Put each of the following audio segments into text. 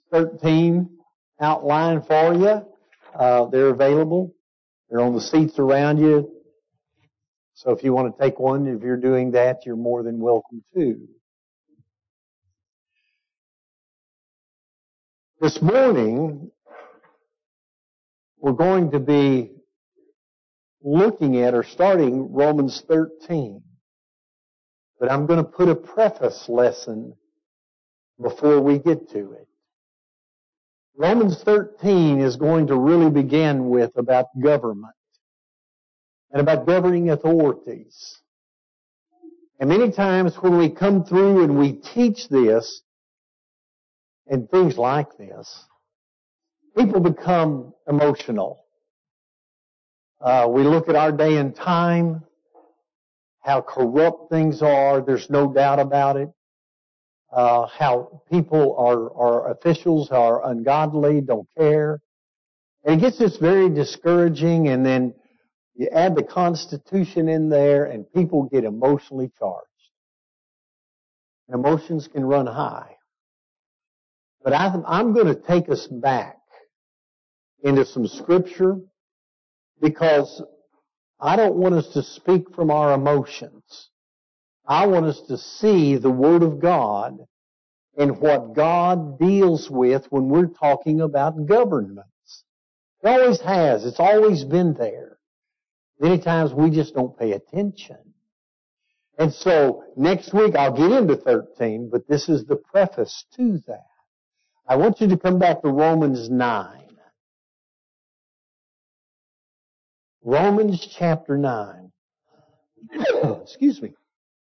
13 outlined for you. They're available. They're on the seats around you. So if you want to take one, if you're doing that, you're more than welcome to. This morning, we're going to be looking at or starting Romans 13. But I'm going to put a preface lesson before we get to it. Romans 13 is going to really begin with about government and about governing authorities. And many times when we come through and we teach this and things like this, people become emotional. We look at our day and time, how corrupt things are, there's no doubt about it. How people are officials are ungodly, don't care. And it gets this very discouraging, and then you add the Constitution in there and people get emotionally charged. And emotions can run high. But I'm going to take us back into some scripture because I don't want us to speak from our emotions. I want us to see the Word of God and what God deals with when we're talking about governments. It always has. It's always been there. Many times we just don't pay attention. And so next week I'll get into 13, but this is the preface to that. I want you to come back to Romans 9. Romans chapter 9. Excuse me.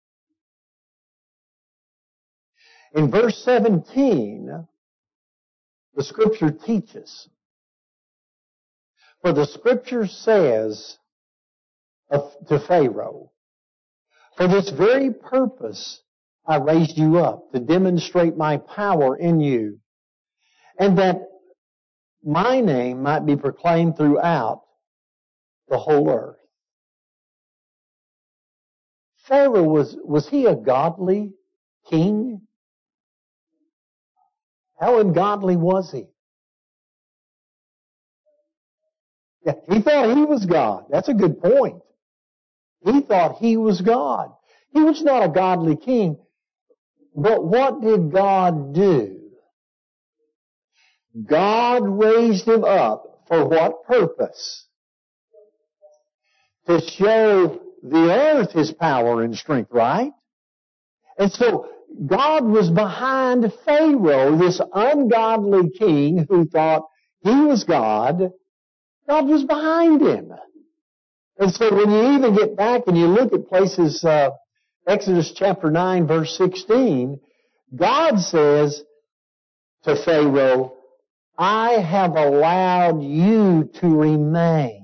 In verse 17, the Scripture teaches, for the Scripture says to Pharaoh, for this very purpose I raised you up, to demonstrate my power in you, and that my name might be proclaimed throughout the whole earth. Pharaoh, was he a godly king? How ungodly was he? Yeah, he thought he was God. That's a good point. He thought he was God. He was not a godly king. But what did God do? God raised him up for what purpose? To show the earth his power and strength, right? And so God was behind Pharaoh, this ungodly king who thought he was God. God was behind him. And so when you even get back and you look at places, Exodus chapter 9 verse 16, God says to Pharaoh, I have allowed you to remain.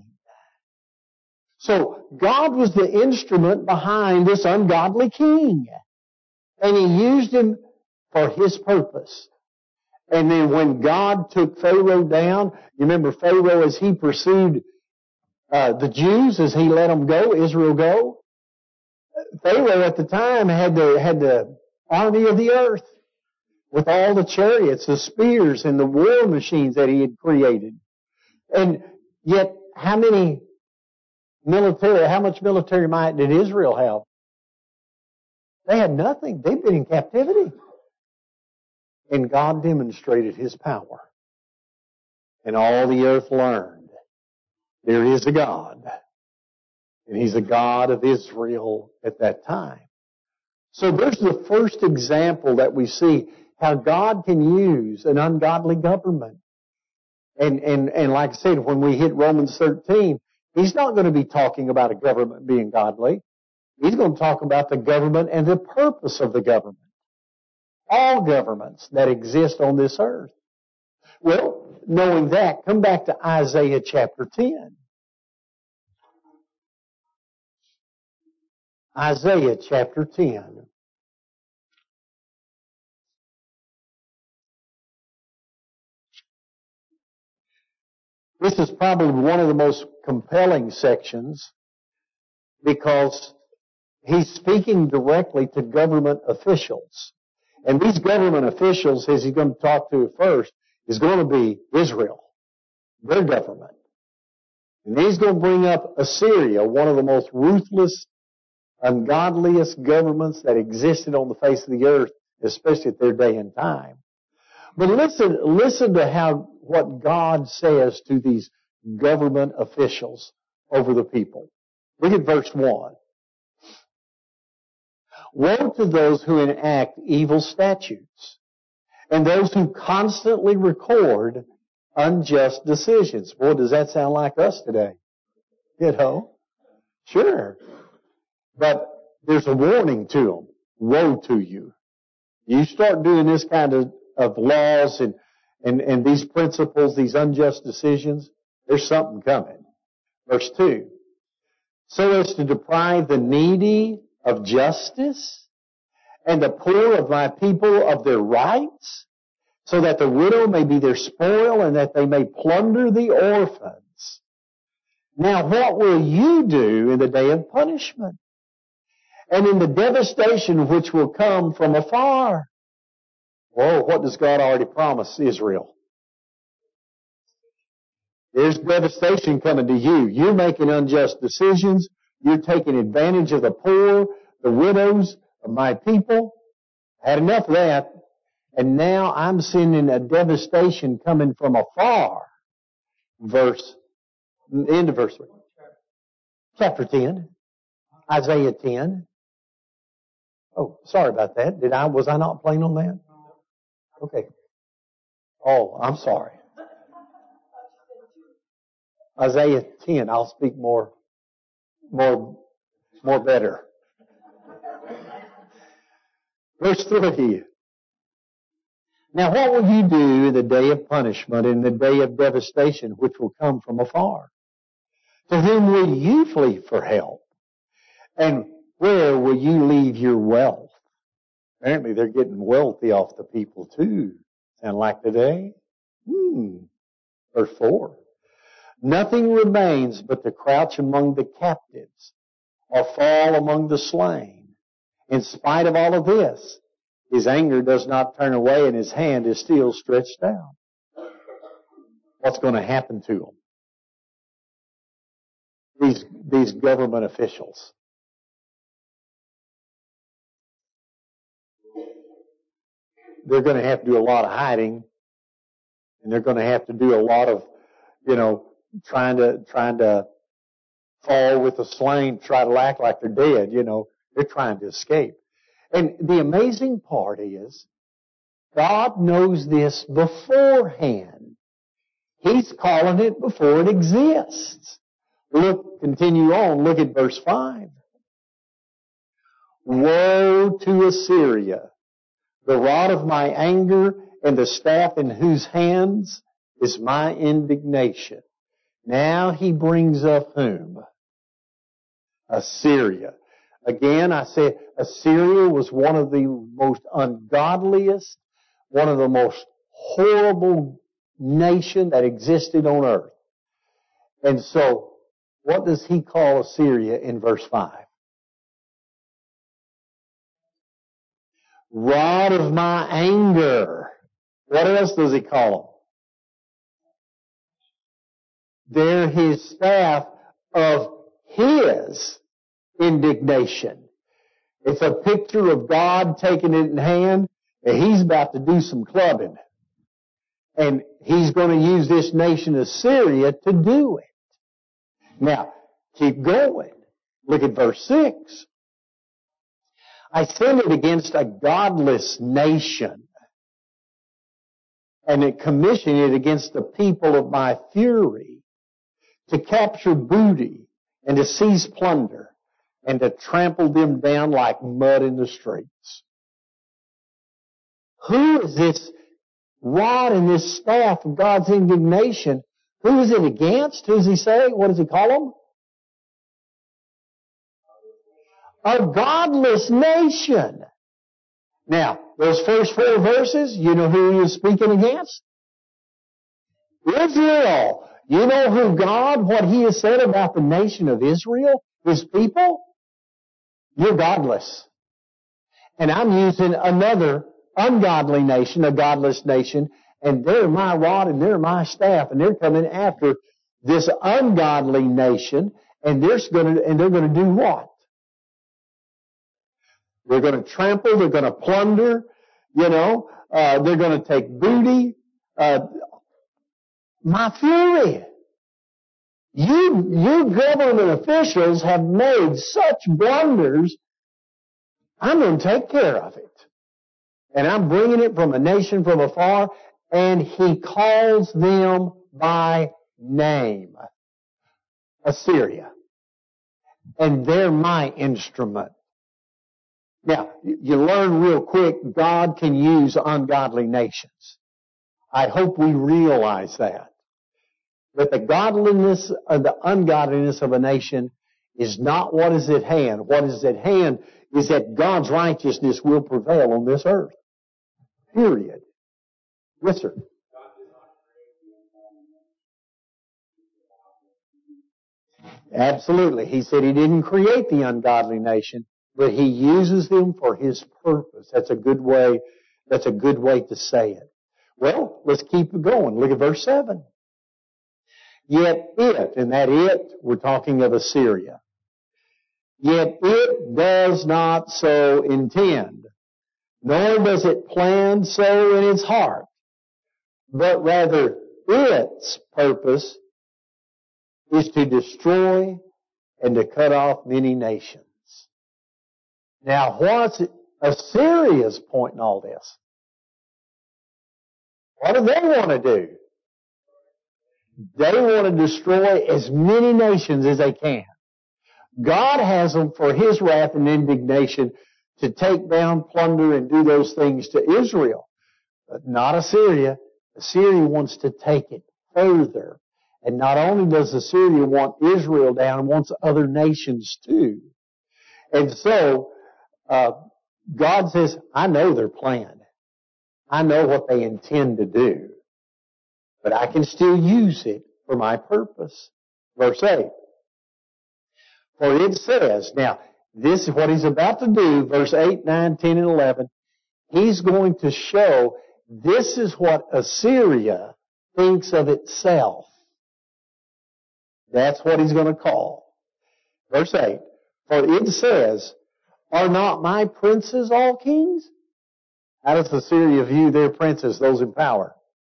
So God was the instrument behind this ungodly king. And he used him for his purpose. And then when God took Pharaoh down, you remember Pharaoh as he pursued the Jews, as he let them go, Israel go? Pharaoh at the time had the army of the earth with all the chariots, the spears, and the war machines that he had created. And yet, how much military might did Israel have? They had nothing. They'd been in captivity. And God demonstrated his power. And all the earth learned there is a God. And he's a God of Israel at that time. So there's the first example that we see how God can use an ungodly government. And like I said, when we hit Romans 13, he's not going to be talking about a government being godly. He's going to talk about the government and the purpose of the government. All governments that exist on this earth. Well, knowing that, come back to Isaiah chapter 10. Isaiah chapter 10. This is probably one of the most compelling sections because he's speaking directly to government officials. And these government officials, as he's going to talk to first, is going to be Israel, their government. And he's going to bring up Assyria, one of the most ruthless, ungodliest governments that existed on the face of the earth, especially at their day and time. But listen to what God says to these government officials over the people. Look at verse 1. Woe to those who enact evil statutes and those who constantly record unjust decisions. Boy, does that sound like us today? You know? Sure. But there's a warning to them. Woe to you. You start doing this kind of laws and these principles, these unjust decisions, there's something coming. Verse 2. So as to deprive the needy of justice and the poor of my people of their rights, so that the widow may be their spoil and that they may plunder the orphans. Now what will you do in the day of punishment and in the devastation which will come from afar? Oh, what does God already promise Israel? There's devastation coming to you. You're making unjust decisions. You're taking advantage of the poor, the widows of my people. Had enough of that. And now I'm sending a devastation coming from afar. End of verse 3. Chapter 10. Isaiah 10. Oh, sorry about that. Was I not playing on that? Okay. Oh, I'm sorry. Isaiah 10. I'll speak more better. Verse 3. Now what will you do in the day of punishment, in the day of devastation, which will come from afar? To whom will you flee for help? And where will you leave your wealth? Apparently they're getting wealthy off the people too. Sound like today? Verse 4. Nothing remains but to crouch among the captives or fall among the slain. In spite of all of this, his anger does not turn away and his hand is still stretched out. What's going to happen to them? These government officials. They're going to have to do a lot of hiding, and they're going to have to do a lot of, trying to fall with the slain, try to act like they're dead, They're trying to escape. And the amazing part is, God knows this beforehand. He's calling it before it exists. Continue on, look at verse 5. Woe to Assyria, the rod of my anger and the staff in whose hands is my indignation. Now he brings up whom? Assyria. Again, I say Assyria was one of the most ungodliest, one of the most horrible nation that existed on earth. And so, what does he call Assyria in verse 5? Rod of my anger. What else does he call them? They're his staff of his indignation. It's a picture of God taking it in hand, and he's about to do some clubbing. And he's going to use this nation Assyria to do it. Now, keep going. Look at verse 6. I send it against a godless nation, and it commissioned it against the people of my fury, to capture booty and to seize plunder and to trample them down like mud in the streets. Who is this rod and this staff of God's indignation? Who is it against? Who does he say? What does he call them? A godless nation. Now, those first 4 verses, you know who he is speaking against? Israel. You know who what he has said about the nation of Israel, his people? You're godless. And I'm using another ungodly nation, a godless nation, and they're my rod and they're my staff, and they're coming after this ungodly nation, and they're going to do what? They're going to trample, they're going to plunder, they're going to take booty. My fury. You government officials have made such blunders, I'm going to take care of it. And I'm bringing it from a nation from afar, and he calls them by name. Assyria. And they're my instrument. Now, you learn real quick, God can use ungodly nations. I hope we realize that. But the godliness or the ungodliness of a nation is not what is at hand. What is at hand is that God's righteousness will prevail on this earth. Period. Yes, sir. Absolutely. He said He didn't create the ungodly nation, but He uses them for His purpose. That's a good way to say it. Well, let's keep it going. Look at verse 7. Yet it, and that it, we're talking of Assyria. Yet it does not so intend, nor does it plan so in its heart, but rather its purpose is to destroy and to cut off many nations. Now, what's Assyria's point in all this? What do they want to do? They want to destroy as many nations as they can. God has them for His wrath and indignation to take down, plunder, and do those things to Israel. But not Assyria. Assyria wants to take it further. And not only does Assyria want Israel down, it wants other nations too. And so, God says, I know their plan. I know what they intend to do. But I can still use it for my purpose. Verse 8. For it says, now, this is what He's about to do, verse 8, 9, 10, and 11. He's going to show this is what Assyria thinks of itself. That's what He's going to call. Verse 8. For it says, are not my princes all kings? How does Assyria view their princes, those in power?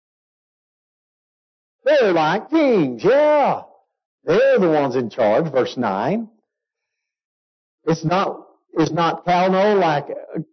They're like kings, yeah. They're the ones in charge. Verse 9. It's not Calno like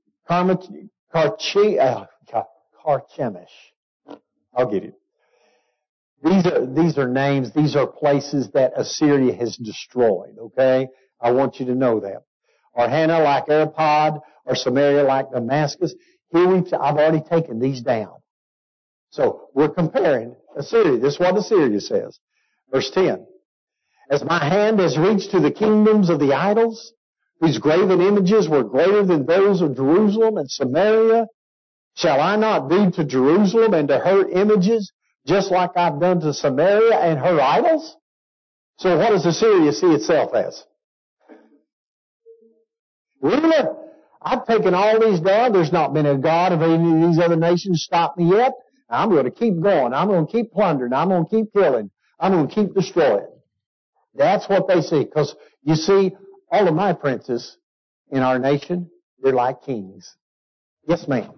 Carchemish. I'll get it. These are names, these are places that Assyria has destroyed, okay? I want you to know that. Or Hannah like Arpad, or Samaria like Damascus. I've already taken these down. So we're comparing Assyria. This is what Assyria says. Verse 10. As my hand has reached to the kingdoms of the idols, whose graven images were greater than those of Jerusalem and Samaria, shall I not do to Jerusalem and to her images just like I've done to Samaria and her idols? So what does Assyria see itself as? Ruler. I've taken all these down. There's not been a God of any of these other nations stop me yet. I'm going to keep going. I'm going to keep plundering. I'm going to keep killing. I'm going to keep destroying. That's what they see. Because, you see, all of my princes in our nation, they're like kings. Yes, ma'am.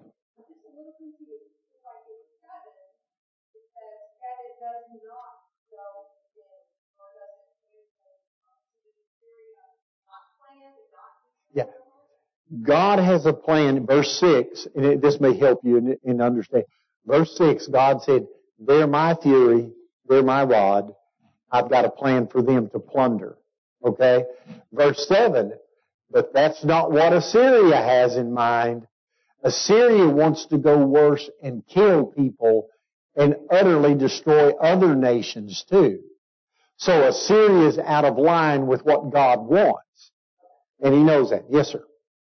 Yeah. God has a plan. Verse 6, and this may help you in understanding. Verse 6, God said, they're my fury, they're my rod. I've got a plan for them to plunder. Okay? Verse 7, but that's not what Assyria has in mind. Assyria wants to go worse and kill people and utterly destroy other nations too. So Assyria is out of line with what God wants. And He knows that. Yes, sir.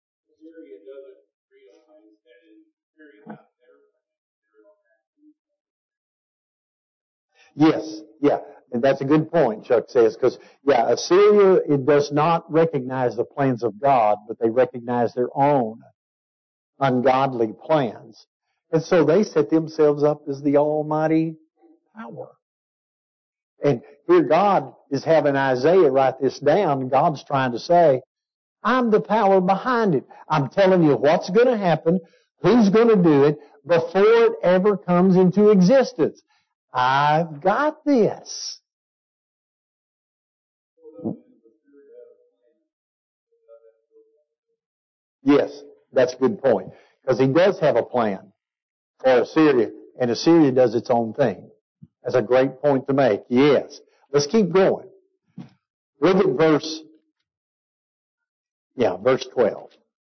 Yes, yeah, and that's a good point, Chuck says, because, yeah, Assyria, it does not recognize the plans of God, but they recognize their own ungodly plans. And so they set themselves up as the almighty power. And here God is having Isaiah write this down, and God's trying to say, I'm the power behind it. I'm telling you what's going to happen, who's going to do it, before it ever comes into existence. I've got this. Yes, that's a good point. Because he does have a plan for Assyria, and Assyria does its own thing. That's a great point to make. Yes. Let's keep going. Look at verse 12.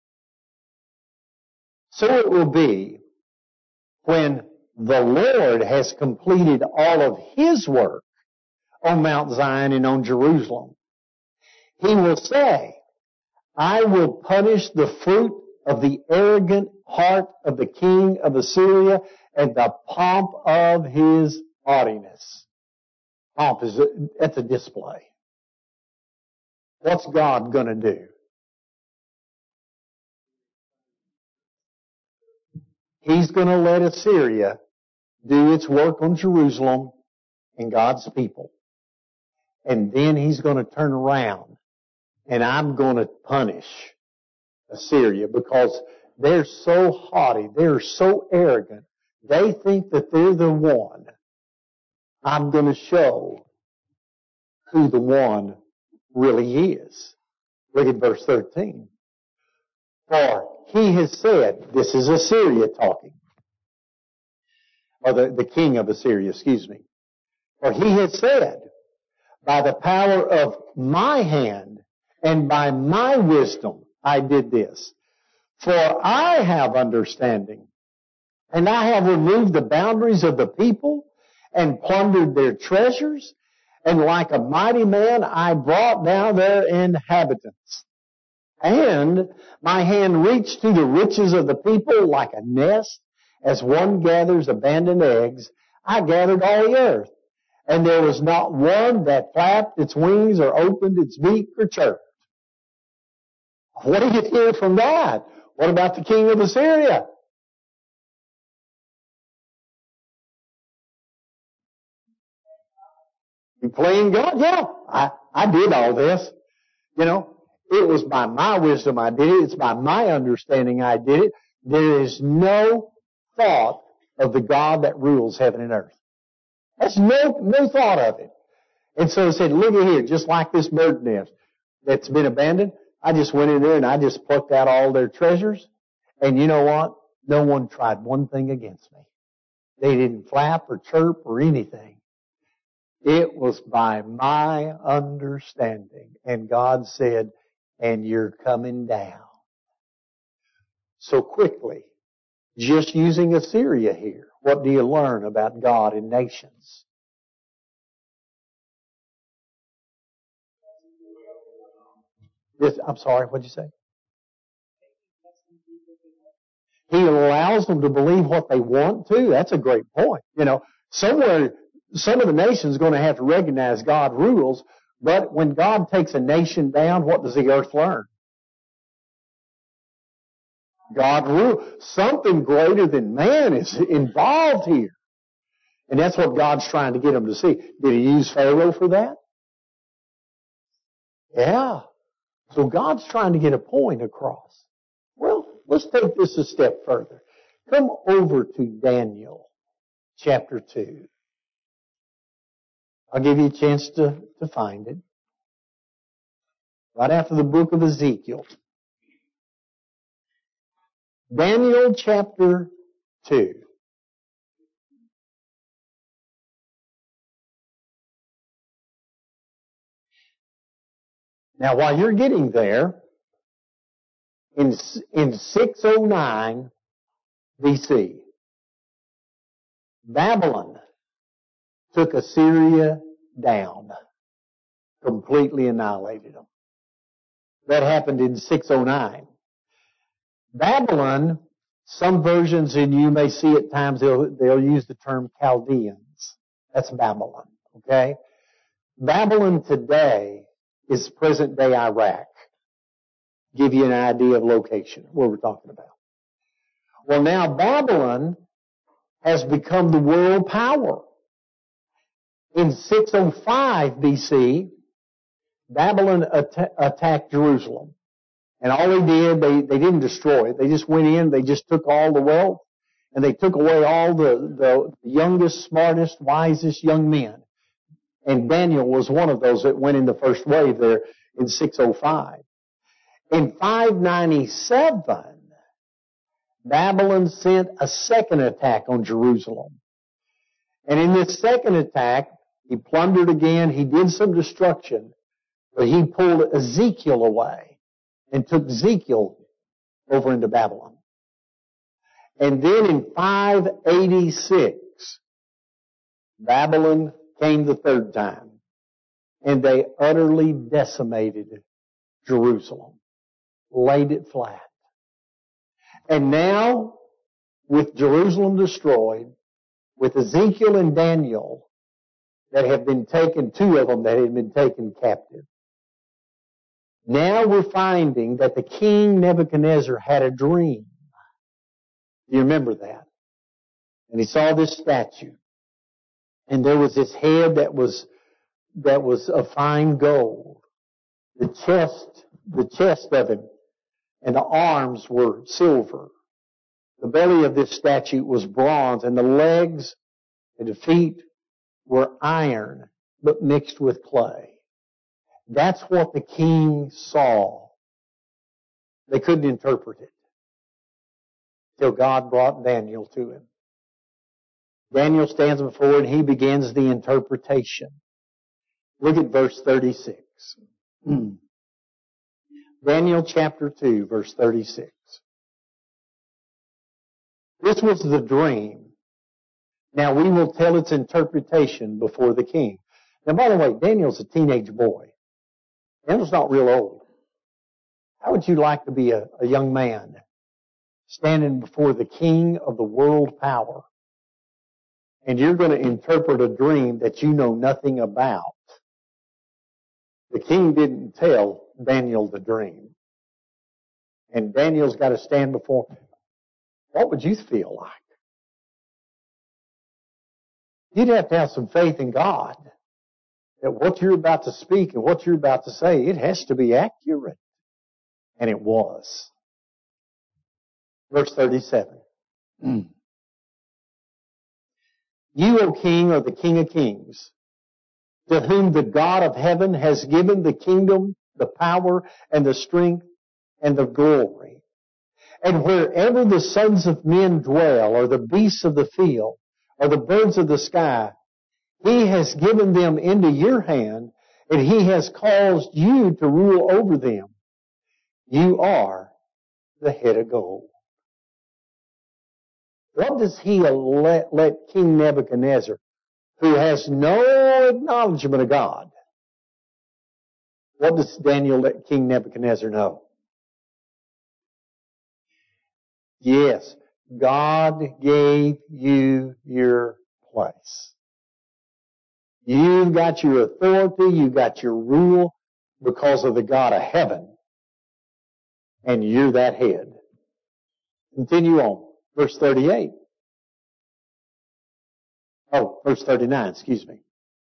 So it will be when the Lord has completed all of His work on Mount Zion and on Jerusalem. He will say, I will punish the fruit of the arrogant heart of the king of Assyria and the pomp of his haughtiness. Pomp that's a display. What's God going to do? He's going to let Assyria do its work on Jerusalem and God's people. And then He's going to turn around and I'm going to punish Assyria because they're so haughty, they're so arrogant, they think that they're the one. I'm going to show who the one really is. Look at verse 13. For He has said, this is Assyria talking, or the king of Assyria, excuse me. For He has said, by the power of my hand and by my wisdom I did this. For I have understanding, and I have removed the boundaries of the people and plundered their treasures, and like a mighty man I brought down their inhabitants. And my hand reached to the riches of the people like a nest, as one gathers abandoned eggs. I gathered all the earth, and there was not one that flapped its wings or opened its beak or chirped. What do you hear from that? What about the king of Assyria? You playing God? Yeah, I did all this. You know, it was by my wisdom I did it. It's by my understanding I did it. There is no thought of the God that rules heaven and earth. That's no thought of it. And so he said, look at here, just like this bird nest that's been abandoned, I just went in there and I just plucked out all their treasures. And you know what? No one tried one thing against me. They didn't flap or chirp or anything. It was by my understanding. And God said, and you're coming down. So quickly, just using Assyria here, what do you learn about God and nations? I'm sorry, what'd you say? He allows them to believe what they want to. That's a great point. You know, somewhere, some of the nations are going to have to recognize God rules, but when God takes a nation down, what does the earth learn? God rules. Something greater than man is involved here. And that's what God's trying to get them to see. Did He use Pharaoh for that? Yeah. So God's trying to get a point across. Well, let's take this a step further. Come over to Daniel chapter 2. I'll give you a chance to find it. Right after the book of Ezekiel. Daniel chapter 2. Now, while you're getting there, in 609 BC, Babylon took Assyria down, completely annihilated them. That happened in 609. Babylon, some versions, and you may see at times they'll use the term Chaldeans. That's Babylon, okay? Babylon today is present-day Iraq. Give you an idea of location, where we're talking about. Well, now Babylon has become the world power. In 605 BC, Babylon attacked Jerusalem. And all they did, they didn't destroy it. They just went in, they just took all the wealth, and they took away all the youngest, smartest, wisest young men. And Daniel was one of those that went in the first wave there in 605. In 597, Babylon sent a second attack on Jerusalem. And in this second attack, he plundered again, he did some destruction, but he pulled Ezekiel away and took Ezekiel over into Babylon. And then in 586, Babylon came the third time, and they utterly decimated Jerusalem, laid it flat. And now, with Jerusalem destroyed, with Ezekiel and Daniel that have been taken, two of them that had been taken captive, now we're finding that the king Nebuchadnezzar had a dream. Do you remember that? And he saw this statue. And there was this head that was of fine gold. The chest of him and the arms were silver. The belly of this statue was bronze, and the legs and the feet were iron, but mixed with clay. That's what the king saw. They couldn't interpret it till God brought Daniel to him. Daniel stands before it and he begins the interpretation. Look at verse 36. Daniel chapter 2, verse 36. This was the dream. Now we will tell its interpretation before the king. Now, by the way, Daniel's a teenage boy. Daniel's not real old. How would you like to be a young man standing before the king of the world power, and you're going to interpret a dream that you know nothing about? The king didn't tell Daniel the dream. And Daniel's got to stand before. What would you feel like? You'd have to have some faith in God that what you're about to speak and what you're about to say, it has to be accurate. And it was. Verse 37. You, O king, are the King of kings, to whom the God of heaven has given the kingdom, the power, and the strength, and the glory. And wherever the sons of men dwell, or the beasts of the field, or the birds of the sky, He has given them into your hand, and He has caused you to rule over them. You are the head of gold. What does He let King Nebuchadnezzar, who has no acknowledgement of God, what does Daniel let King Nebuchadnezzar know? Yes, God gave you your place. You've got your authority, you've got your rule because of the God of heaven. And you're that head. Continue on. Verse 38. Verse 39, excuse me.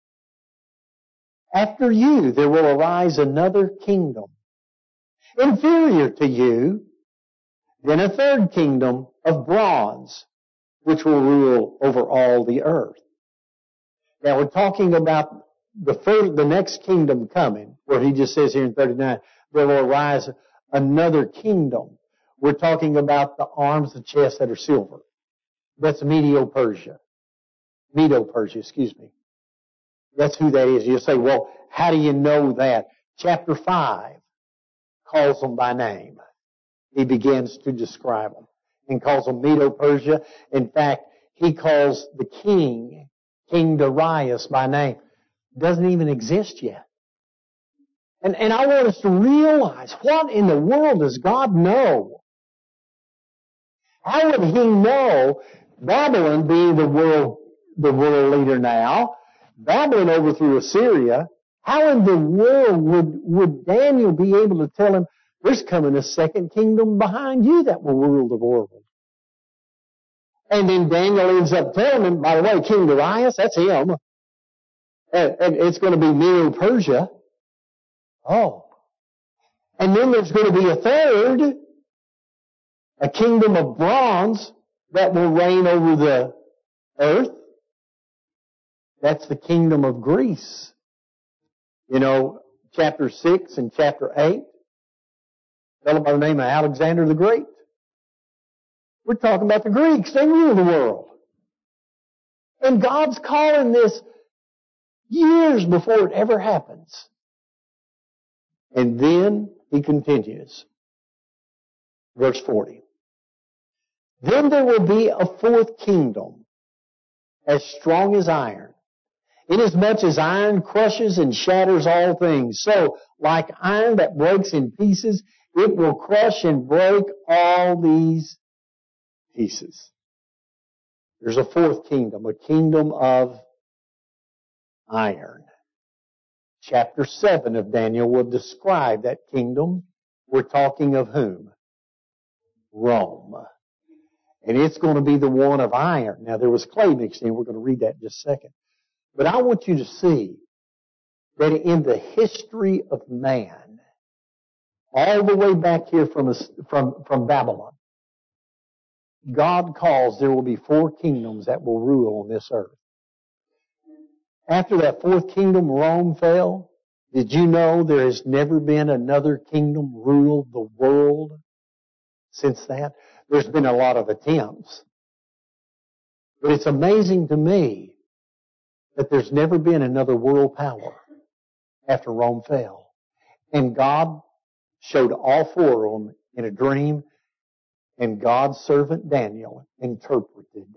After you, there will arise another kingdom, inferior to you, then a third kingdom of bronze, which will rule over all the earth. Now we're talking about the next kingdom coming, where he just says here in 39, there will arise another kingdom. We're talking about the arms, the chest that are silver. That's Medo-Persia. Medo-Persia, excuse me. That's who that is. You say, well, how do you know that? Chapter 5 calls them by name. He begins to describe them and calls them Medo-Persia. In fact, he calls the king, King Darius by name. Doesn't even exist yet. And I want us to realize, what in the world does God know? How would He know Babylon being the world leader now? Babylon overthrew Assyria. How in the world would Daniel be able to tell him, there's coming a second kingdom behind you that will rule the world? And then Daniel ends up telling him, by the way, King Darius, that's him. And it's going to be Medo-Persia. Oh. And then there's going to be a third, a kingdom of bronze that will reign over the earth. That's the kingdom of Greece. You know, chapter 6 and chapter 8. Fellow by the name of Alexander the Great. We're talking about the Greeks. They rule the world. And God's calling this years before it ever happens. And then he continues. Verse 40. Then there will be a fourth kingdom, as strong as iron. Inasmuch as iron crushes and shatters all things, so like iron that breaks in pieces, it will crush and break all these pieces. There's a fourth kingdom, a kingdom of iron. Chapter 7 of Daniel will describe that kingdom. We're talking of whom? Rome. And it's going to be the one of iron. Now there was clay mixed in. We're going to read that in just a second. But I want you to see that in the history of man, all the way back here from Babylon, God calls there will be four kingdoms that will rule on this earth. After that fourth kingdom, Rome fell. Did you know there has never been another kingdom rule the world since that? There's been a lot of attempts. But it's amazing to me that there's never been another world power after Rome fell. And God showed all four of them in a dream, and God's servant Daniel interpreted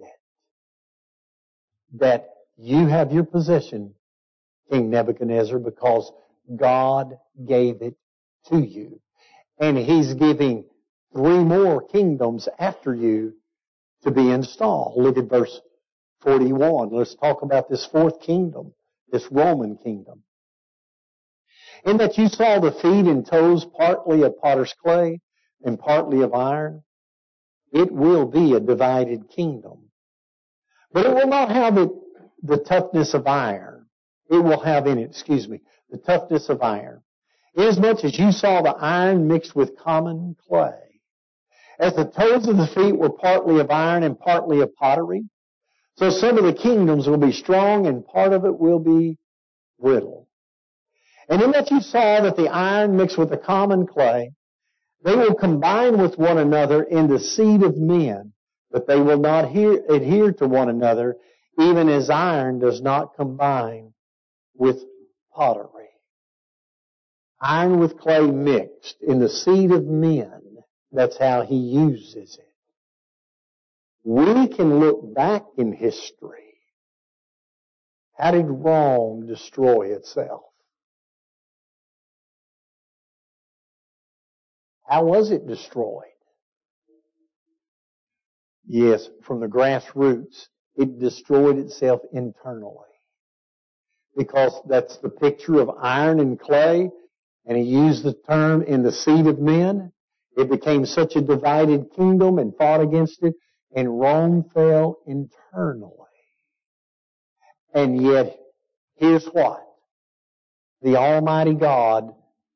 that you have your possession, King Nebuchadnezzar, because God gave it to you. And He's giving 3 more kingdoms after you to be installed. Look at verse 41. Let's talk about this fourth kingdom, this Roman kingdom. In that you saw the feet and toes partly of potter's clay and partly of iron, it will be a divided kingdom. But it will not have the toughness of iron. It will have in it, the toughness of iron. Inasmuch as you saw the iron mixed with common clay. As the toes of the feet were partly of iron and partly of pottery, so some of the kingdoms will be strong and part of it will be brittle. And in that you saw that the iron mixed with the common clay, they will combine with one another in the seed of men, but they will not adhere to one another, even as iron does not combine with pottery. Iron with clay mixed in the seed of men. That's how He uses it. We can look back in history. How did Rome destroy itself? How was it destroyed? Yes, from the grassroots. It destroyed itself internally. Because that's the picture of iron and clay, and he used the term in the seed of men. It became such a divided kingdom and fought against it, and Rome fell internally. And yet, here's what? The Almighty God,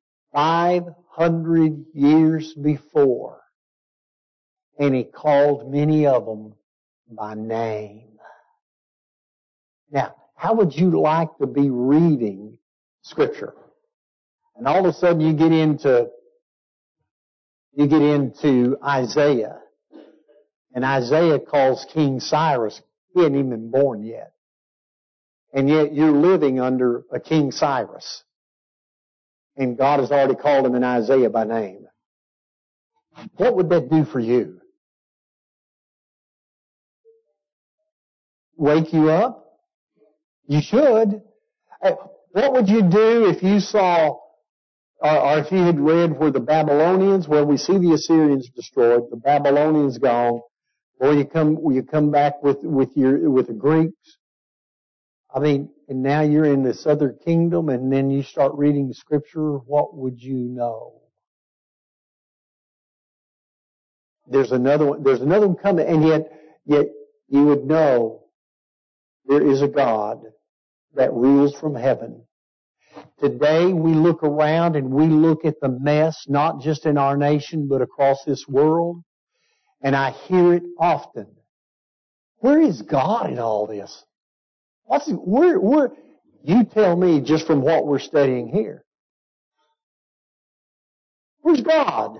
500 years before, and He called many of them by name. Now, how would you like to be reading Scripture? And all of a sudden you get into Isaiah. And Isaiah calls King Cyrus. He hadn't even been born yet. And yet you're living under a King Cyrus. And God has already called him in Isaiah by name. What would that do for you? Wake you up? You should. What would you do if you saw, or if you had read where the Babylonians, where we see the Assyrians destroyed, the Babylonians gone, or you come back with the Greeks? I mean, and now you're in this other kingdom, and then you start reading the Scripture. What would you know? There's another one coming, and yet you would know there is a God that rules from heaven. Today we look around and we look at the mess, not just in our nation, but across this world. And I hear it often. Where is God in all this? You tell me just from what we're studying here. Where's God?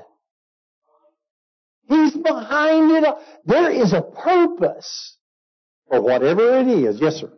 He's behind it all. There is a purpose for whatever it is. Yes, sir.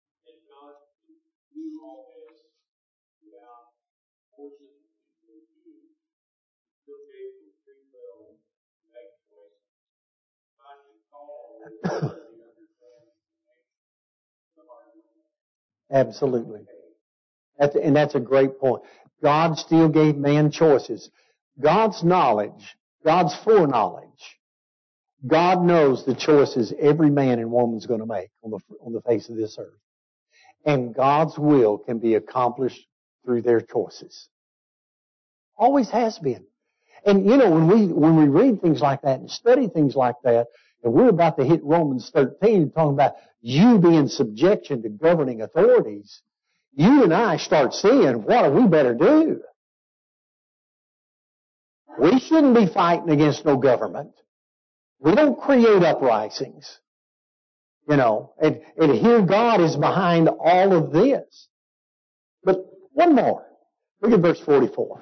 Absolutely. That's a great point. God still gave man choices. God's knowledge, God's foreknowledge, God knows the choices every man and woman's going to make on the face of this earth. And God's will can be accomplished through their choices. Always has been. And you know, when we read things like that and study things like that, and we're about to hit Romans 13 and talking about you being subjection to governing authorities, you and I start seeing what do we better do? We shouldn't be fighting against no government. We don't create uprisings. You know, and here God is behind all of this. But one more. Look at verse 44.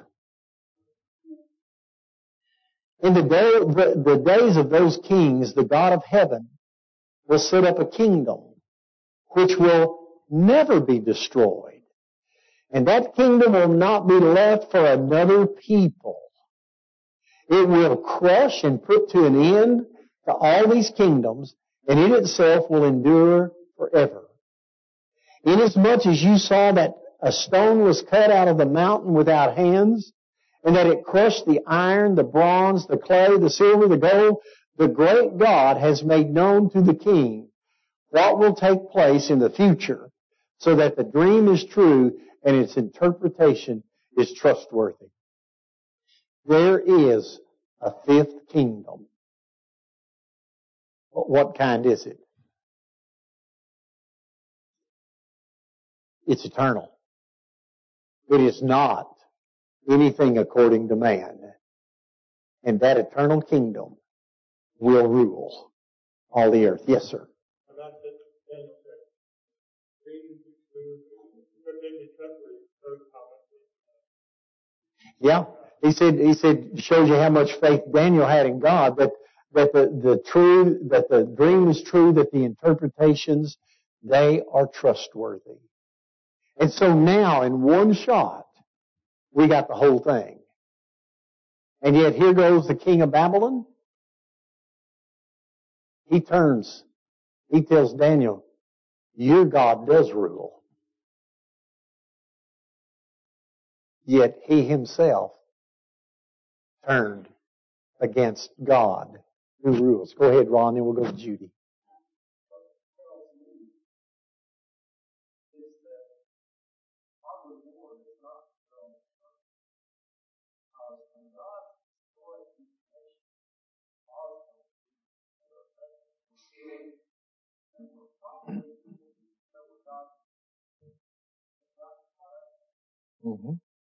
In the days of those kings, the God of heaven will set up a kingdom which will never be destroyed. And that kingdom will not be left for another people. It will crush and put to an end to all these kingdoms, and it itself will endure forever. Inasmuch as you saw that a stone was cut out of the mountain without hands, and that it crushed the iron, the bronze, the clay, the silver, the gold, the great God has made known to the king what will take place in the future, so that the dream is true and its interpretation is trustworthy. There is a fifth kingdom. What kind is it? It's eternal. It is not anything according to man. And that eternal kingdom will rule all the earth. Yes, sir. Yeah. He said, shows you how much faith Daniel had in God, that the dream is true, that the interpretations, they are trustworthy. And so now, in one shot, we got the whole thing. And yet here goes the king of Babylon. He tells Daniel, your God does rule. Yet he himself turned against God who rules. Go ahead, Ron, then we'll go to Judy. Mm-hmm.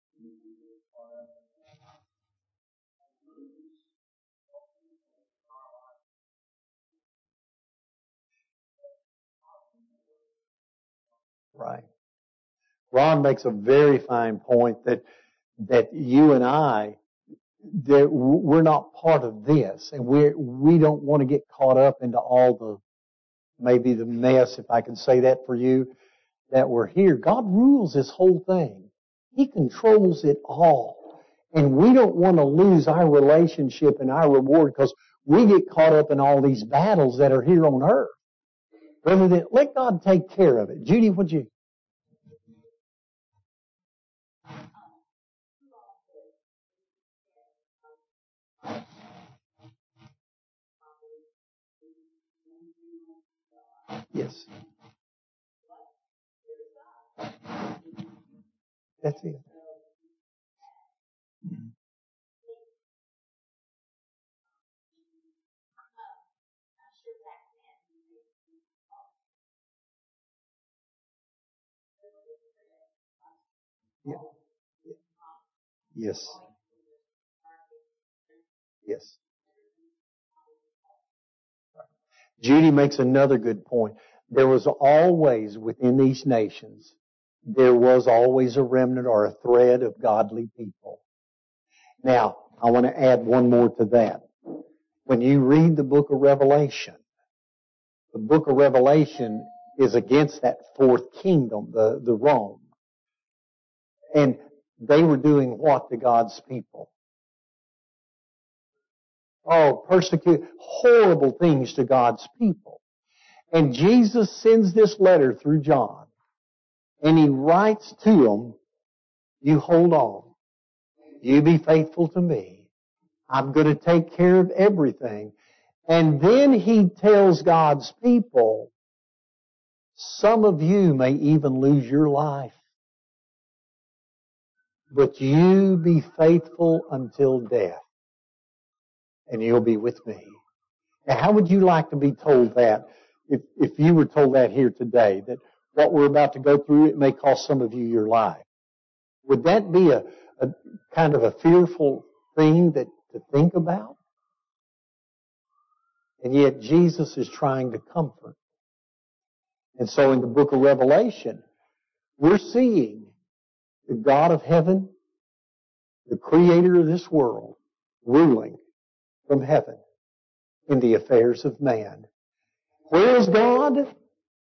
Right. Ron makes a very fine point that you and I, that we're not part of this, and we don't want to get caught up into all maybe the mess, if I can say that for you, that we're here. God rules this whole thing. He controls it all. And we don't want to lose our relationship and our reward because we get caught up in all these battles that are here on earth. Rather than let God take care of it. Judy, what'd you? Yes. That's it. Yeah. Yes. Yes. Judy makes another good point. There was always, within these nations, there was always a remnant or a thread of godly people. Now, I want to add one more to that. When you read the book of Revelation is against that fourth kingdom, the Rome. And they were doing what to God's people? Oh, persecute, horrible things to God's people. And Jesus sends this letter through John, and he writes to them, you hold on. You be faithful to me. I'm going to take care of everything. And then he tells God's people, some of you may even lose your life. But you be faithful until death, and you'll be with me. Now, how would you like to be told that if you were told that here today, that what we're about to go through, it may cost some of you your life? Would that be a kind of a fearful thing to think about? And yet Jesus is trying to comfort. And so in the book of Revelation, we're seeing the God of heaven, the creator of this world, ruling from heaven in the affairs of man. Where is God?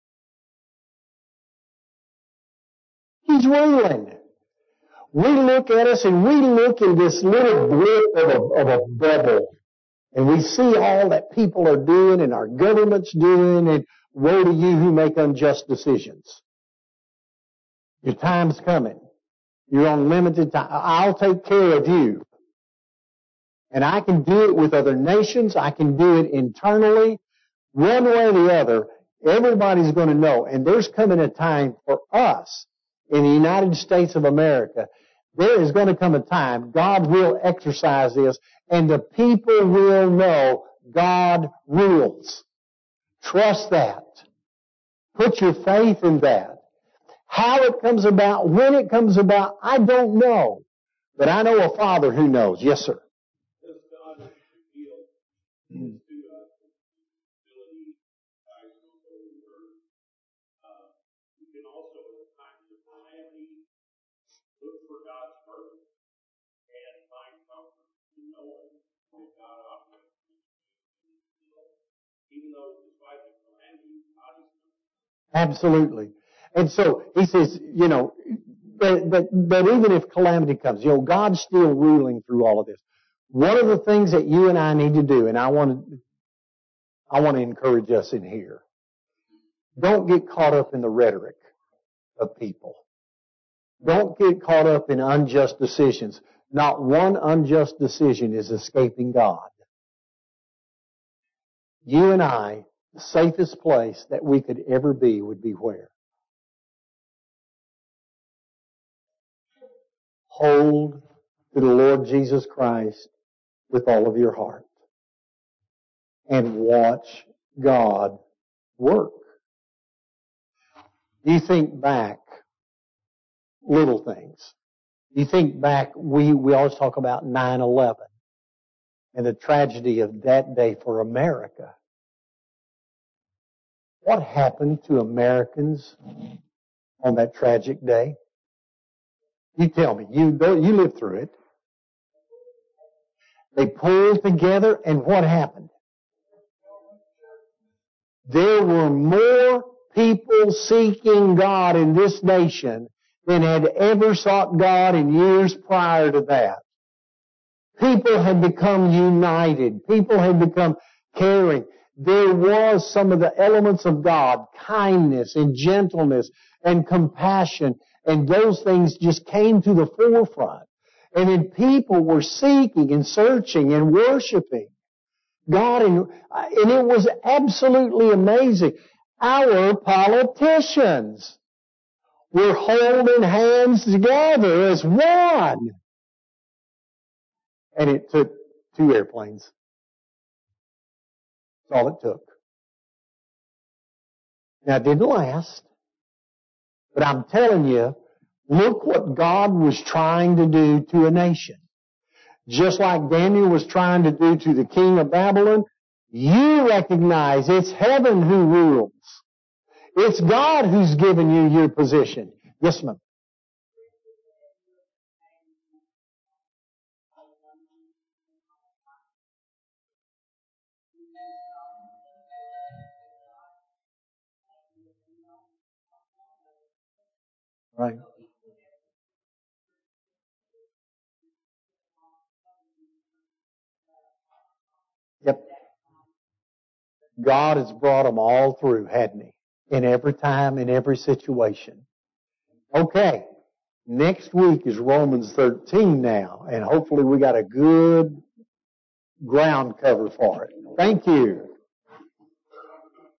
He's ruling. We look at us and we look in this little blip of a bubble, and we see all that people are doing and our government's doing, and woe to you who make unjust decisions. Your time's coming. You're on limited time. I'll take care of you. And I can do it with other nations. I can do it internally. One way or the other, everybody's going to know. And there's coming a time for us in the United States of America. There is going to come a time God will exercise this, and the people will know God rules. Trust that. Put your faith in that. How it comes about, when it comes about, I don't know. But I know a Father who knows. Yes, sir. Absolutely. And so he says, that even if calamity comes, God's still ruling through all of this. One of the things that you and I need to do, and I want to encourage us in here, don't get caught up in the rhetoric of people. Don't get caught up in unjust decisions. Not one unjust decision is escaping God. You and I, the safest place that we could ever be would be where? Hold to the Lord Jesus Christ with all of your heart and watch God work. You think back, little things. You think back, we always talk about 9/11 and the tragedy of that day for America. What happened to Americans on that tragic day? You tell me. You lived through it. They pulled together, and what happened? There were more people seeking God in this nation than had ever sought God in years prior to that. People had become united. People had become caring. There was some of the elements of God, kindness and gentleness and compassion, and those things just came to the forefront. And then people were seeking and searching and worshiping God, and it was absolutely amazing. Our politicians were holding hands together as one. And it took 2 airplanes. That's all it took. Now, it didn't last. But I'm telling you, Look what God was trying to do to a nation. Just like Daniel was trying to do to the king of Babylon, you recognize it's heaven who rules. It's God who's given you your position. Yes, ma'am. Right. Yep. God has brought them all through, hadn't He? In every time, in every situation. Okay. Next week is Romans 13 now, and hopefully we got a good ground cover for it. Thank you.